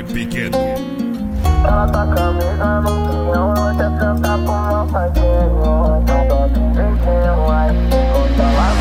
DJ Pequeno. Ela tá camisa no pinhão, ela quer sentar pro meu padrinho. Então dá de jeitinho, aí quando ela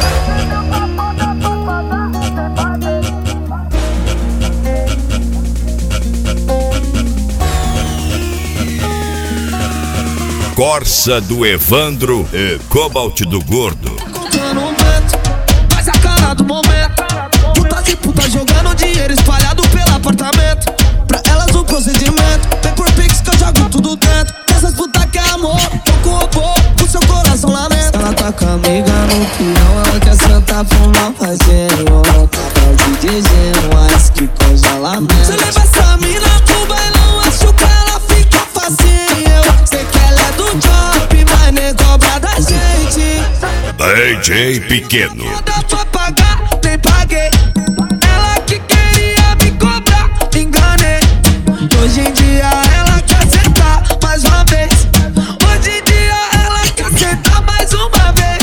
Corsa do Evandro e Cobalt do Gordo. Contando um vento, faz a cara do momento. Putas e putas jogando dinheiro espalhado pelo apartamento. Pra elas o procedimento, vem por pix que eu jogo tudo dentro. Essas putas que é amor, pouco robô, o seu coração lá dentro. Ela tá com a amiga no pinhão, ela quer sentar pro mal parceiro. Tava de dizendo, mas que congelamento. Você leva essa mina pro bailão, acho que ela fica facinho. Sei que ela é do job, mas nem cobra da gente. DJ Pequeno. Quando eu for pagar, nem paguei. Ela que queria me cobrar, enganei. Hoje em dia ela quer sentar mais uma vez. Hoje em dia ela quer sentar mais uma vez.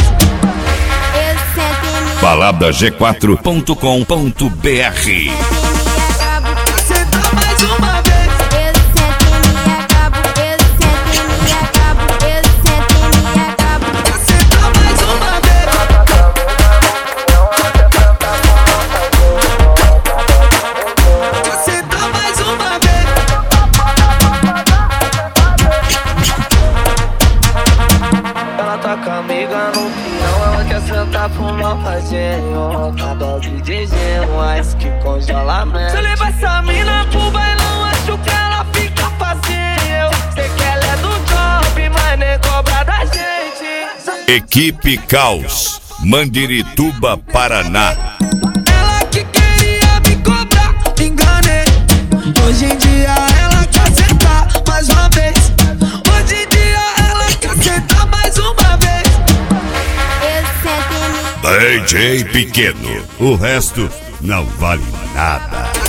Balada G4.com.br. Quer sentar mais uma vez. Quer sentar mais uma vez. Quer sentar mais uma vez. Ela tá com a amiga no pinhão, ela quer sentar pro mal fazinho. Cada DJzinho, mas que congelamento. Você leva essa mina pro bailão, acho que ela fica facinho. Sei que ela é do job, mas nem cobra da gente. Equipe Caos, Mandirituba, Paraná. Ela que queria me cobrar, enganei. Hoje em dia ela quer sentar mais uma vez. Hoje em dia ela quer sentar mais uma vez. DJ Pequeno. O resto não vale nada.